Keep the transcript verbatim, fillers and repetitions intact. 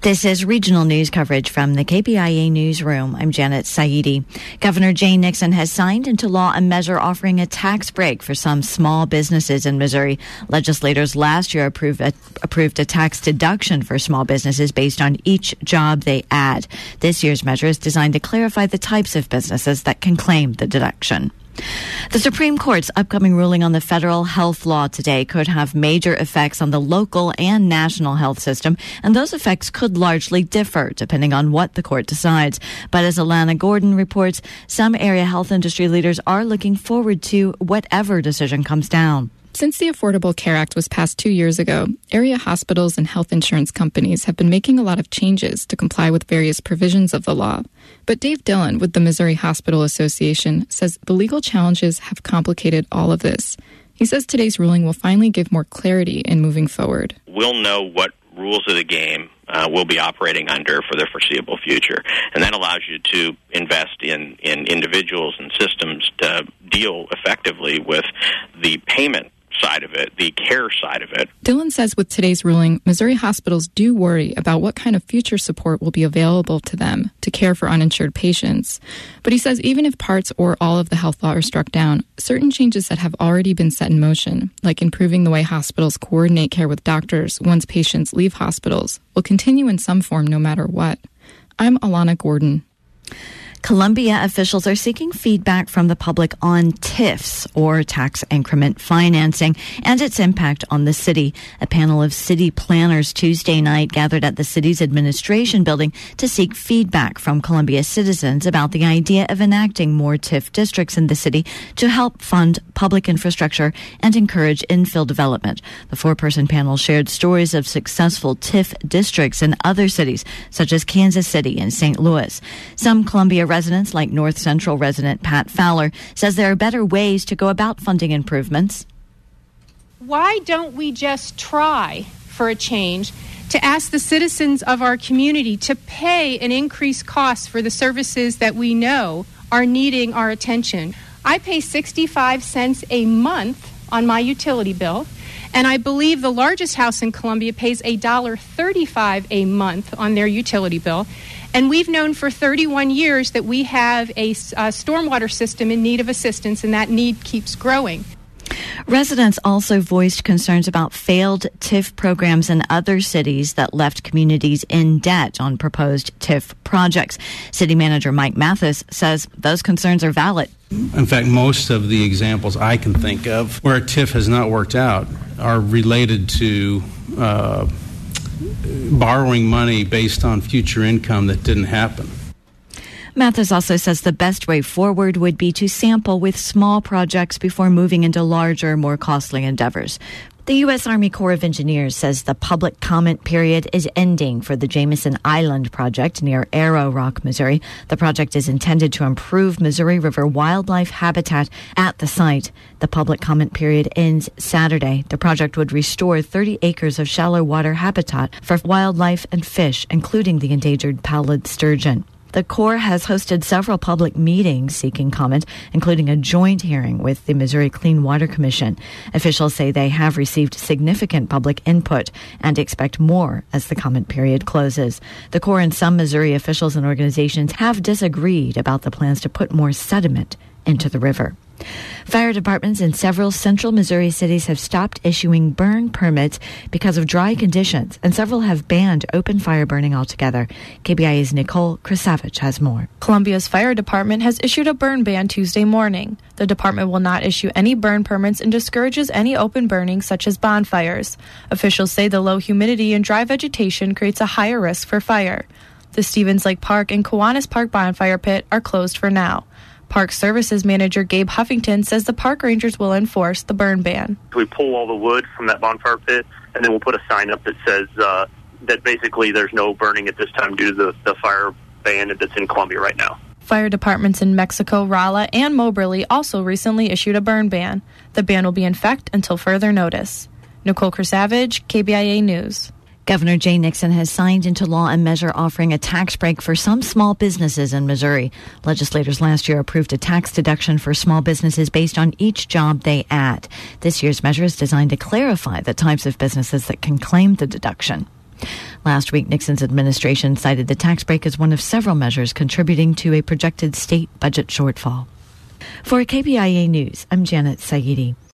This is regional news coverage from the K B I A newsroom. I'm Janet Saidi. Governor Jay Nixon has signed into law a measure offering a tax break for some small businesses in Missouri. Legislators last year approved a, approved a tax deduction for small businesses based on each job they add. This year's measure is designed to clarify the types of businesses that can claim the deduction. The Supreme Court's upcoming ruling on the federal health law today could have major effects on the local and national health system, and those effects could largely differ depending on what the court decides. But as Alana Gordon reports, some area health industry leaders are looking forward to whatever decision comes down. Since the Affordable Care Act was passed two years ago, area hospitals and health insurance companies have been making a lot of changes to comply with various provisions of the law. But Dave Dillon with the Missouri Hospital Association says the legal challenges have complicated all of this. He says today's ruling will finally give more clarity in moving forward. We'll know what rules of the game uh, we'll be operating under for the foreseeable future. And that allows you to invest in, in individuals and systems to deal effectively with the payment side of it, the care side of it. Dillon says with today's ruling, Missouri hospitals do worry about what kind of future support will be available to them to care for uninsured patients. But he says even if parts or all of the health law are struck down, certain changes that have already been set in motion, like improving the way hospitals coordinate care with doctors once patients leave hospitals, will continue in some form no matter what. I'm Alana Gordon. Columbia officials are seeking feedback from the public on T I Fs, or tax increment financing, and its impact on the city. A panel of city planners Tuesday night gathered at the city's administration building to seek feedback from Columbia citizens about the idea of enacting more T I F districts in the city to help fund public infrastructure and encourage infill development. The four-person panel shared stories of successful T I F districts in other cities, such as Kansas City and Saint Louis. Some Columbia residents, like North Central resident Pat Fowler, says there are better ways to go about funding improvements. Why don't we just try for a change to ask the citizens of our community to pay an increased cost for the services that we know are needing our attention? I pay sixty-five cents a month on my utility bill, and I believe the largest house in Columbia pays one dollar thirty-five a month on their utility bill. And we've known for thirty-one years that we have a, a stormwater system in need of assistance, and that need keeps growing. Residents also voiced concerns about failed T I F programs in other cities that left communities in debt on proposed T I F projects. City Manager Mike Mathis says those concerns are valid. In fact, most of the examples I can think of where T I F has not worked out are related to uh, borrowing money based on future income that didn't happen. Mathis also says the best way forward would be to sample with small projects before moving into larger, more costly endeavors. The U S Army Corps of Engineers says the public comment period is ending for the Jameson Island project near Arrow Rock, Missouri. The project is intended to improve Missouri River wildlife habitat at the site. The public comment period ends Saturday. The project would restore thirty acres of shallow water habitat for wildlife and fish, including the endangered pallid sturgeon. The Corps has hosted several public meetings seeking comment, including a joint hearing with the Missouri Clean Water Commission. Officials say they have received significant public input and expect more as the comment period closes. The Corps and some Missouri officials and organizations have disagreed about the plans to put more sediment into the river. Fire departments in several central Missouri cities have stopped issuing burn permits because of dry conditions, and several have banned open fire burning altogether. K B I A's Nicole Krasavich has more. Columbia's fire department has issued a burn ban Tuesday morning. The department will not issue any burn permits and discourages any open burning such as bonfires. Officials say the low humidity and dry vegetation creates a higher risk for fire. The Stevens Lake Park and Kiwanis Park bonfire pit are closed for now. Park Services Manager Gabe Huffington says the park rangers will enforce the burn ban. We pull all the wood from that bonfire pit, and then we'll put a sign up that says uh, that basically there's no burning at this time due to the, the fire ban that's in Columbia right now. Fire departments in Mexico, Rolla, and Moberly also recently issued a burn ban. The ban will be in effect until further notice. Nicole Krasavich, K B I A News. Governor Jay Nixon has signed into law a measure offering a tax break for some small businesses in Missouri. Legislators last year approved a tax deduction for small businesses based on each job they add. This year's measure is designed to clarify the types of businesses that can claim the deduction. Last week, Nixon's administration cited the tax break as one of several measures contributing to a projected state budget shortfall. For K B I A News, I'm Janet Saidi.